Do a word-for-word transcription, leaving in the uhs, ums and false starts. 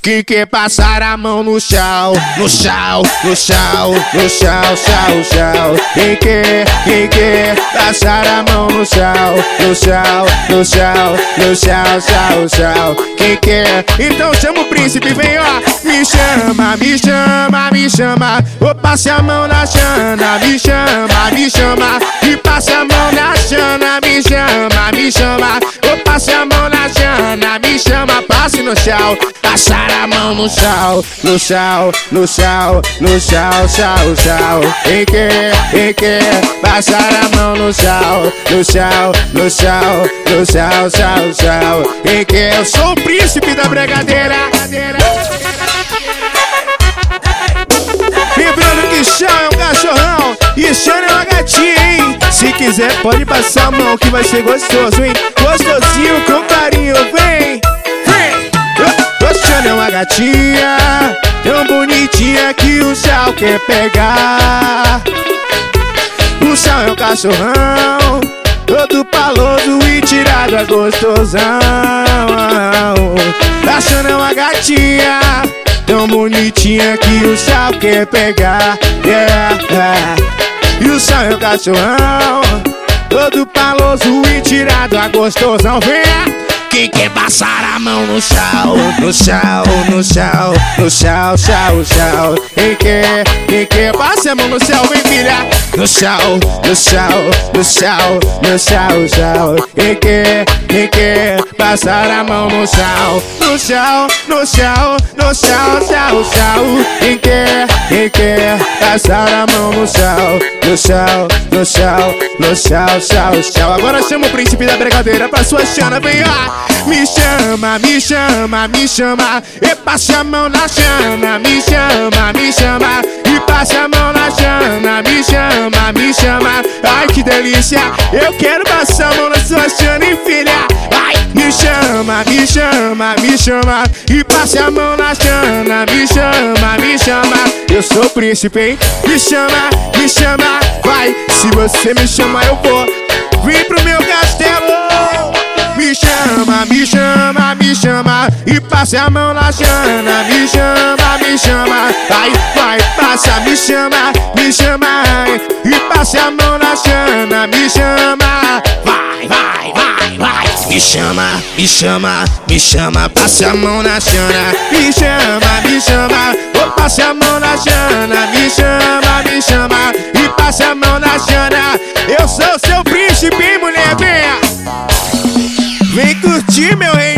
Quem quer passar a mão no chão, no chão, no chão, no chão, chão, chão. Quem quer, quem quer passar a mão no chão, no chão, no chão, no chão, chão, chão. Quem quer, então chama o príncipe, vem ó. Me chama, me chama, me chama. Ô, passe a mão na Xana, me chama, me chama. E passe a mão na Xana, me chama, me chama. Ô, passe a mão na Xana, me chama. Passe no chão, passar a mão no chão, no chão, no chão, no chão, chão, chão. Quem quer, quem quer passar a mão no chão, no chão, no chão, no chão, chão, chão. Quem quer, eu sou o príncipe da bregadeira. Lembrando que chão é um cachorrão e Xana é uma gatinha, hein? Se quiser pode passar a mão que vai ser gostoso, hein? Gostosinho com carinho, vem! Xana é uma gatinha tão bonitinha que o Chau quer pegar. O Chau é um cachorrão todo paloso e tirado a gostosão. A Xana é uma gatinha tão bonitinha que o Chau quer pegar, yeah, yeah. E o Chau é um cachorrão todo paloso e tirado a gostosão, vem! Quem quer passar a mão no chão, no chão, no chão, no chão, chão, chão. Quem quer, quem quer passe a mão no céu, vem filha. No chão, no chão, no chão, no chão, chão. Quem quer, quem quer passar a mão no chão, no chão, no chão, no chão, chão, chão. Quem quer, quem quer passar a mão no chão, no chão, no chão, no chão, chão, chão. Agora chama o príncipe da bregadeira pra sua Xana, vem ó. Me chama, me chama, me chama. E passe a mão na Xana, me chama, me chama. E passe a mão na Xana, me chama, me chama. Ai que delícia, eu quero passar a mão na sua Xana, hein, filha. Ai, me chama, me chama, me chama. E passe a mão na Xana, me chama, me chama. Eu sou o príncipe, hein? Me chama, me chama, vai. Se você me chamar eu vou. Vem pro meu castelo. Me chama, me chama, me chama. E passe a mão na Xana, me chama, me chama. Vai, vai, passa, me chama, me chama. E passe a mão na Xana, me chama. Vai, vai, vai, vai. Me chama, me chama, me chama. Passe a mão na Xana, me chama, me chama. Oh, passe a mão na Xana, me chama, me chama. E passe a mão na Xana. Eu sou seu príncipe, mulher, venha. Vem curtir, meu rei.